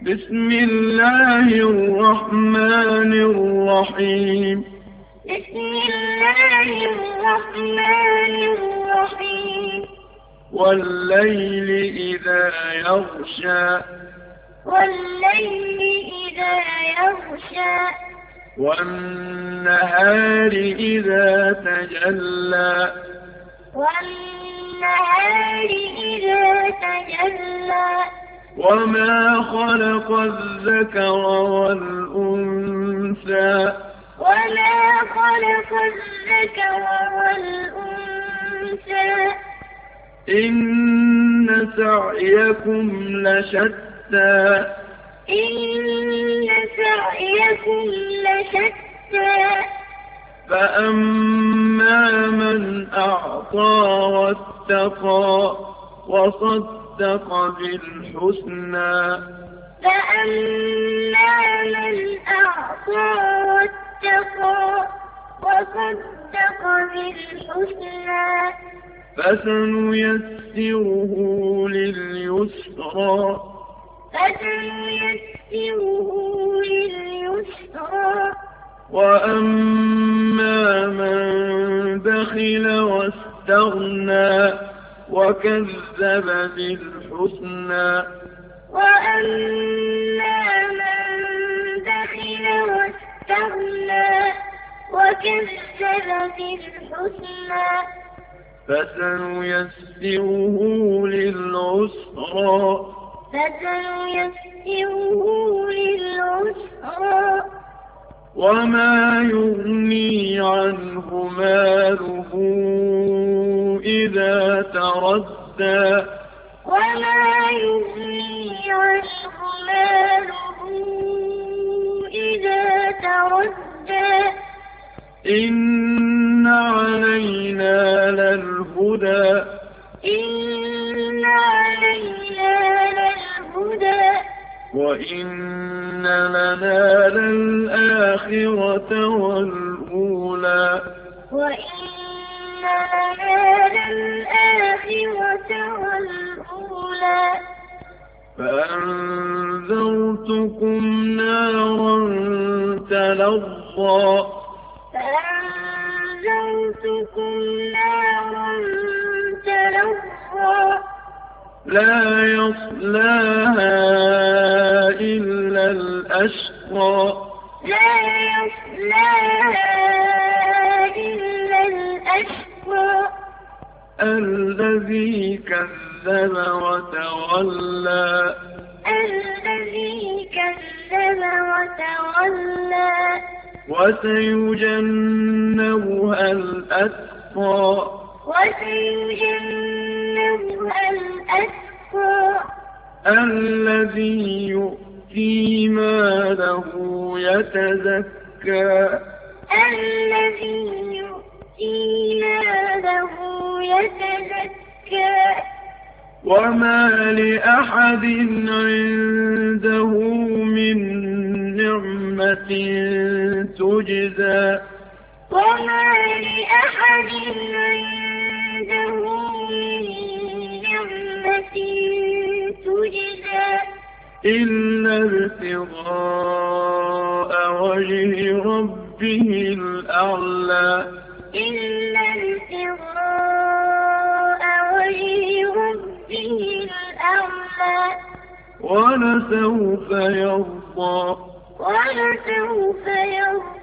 بسم الله الرحمن الرحيم. بسم الله الرحمن الرحيم. والليل إذا يغشى. والليل إذا يغشى. والنهار إذا تجلى. والنهار إذا تجلى. وما خلق الذكر والأنثى. وما خلق الذكر والأنثى. إن سعيكم لشتى. إن سعيكم لشتى. فأما من أعطى واتقى وصدق بالحسنى. فأما من أعطى واتقى وصدق بالحسنى. فسنيسره لليسرى. فسنيسره لليسرى. وأما من بخل واستغنى وكذب بالحسنى. وأما من بخل واستغنى وكذب بالحسنى. فسنيسره للعسرى. فسنيسره للعسرى. وما يغني عنه ماله إذا تردى. وما يغني عنه ماله إذا تردى. إن علينا للهدى. إن علينا للهدى. وإن لنا للآخرة والأولى. وإن لنا للآخرة والأولى. فأنذرتكم نارا تلظى. فأنذرتكم نارا تلظى. لا يصلاها إلا الأشقى. لا يصلاها إلا الأشقى. الذي كذب وتولى. الذي كذب وتولى. وسيجنبها الأتقى. وسيجنبها الأتقى. الذي يؤتي ماله يتزكى. الذي يؤتي ماله يتزكى. وما لأحد عنده من نعمة تجزى. وما لأحد عنده من نعمة تجزى إلا ابتغاء وجه ربه الأعلى. إلا ابتغاء وجه ربه الأعلى. ولسوف يرضى. ولسوف يرضى.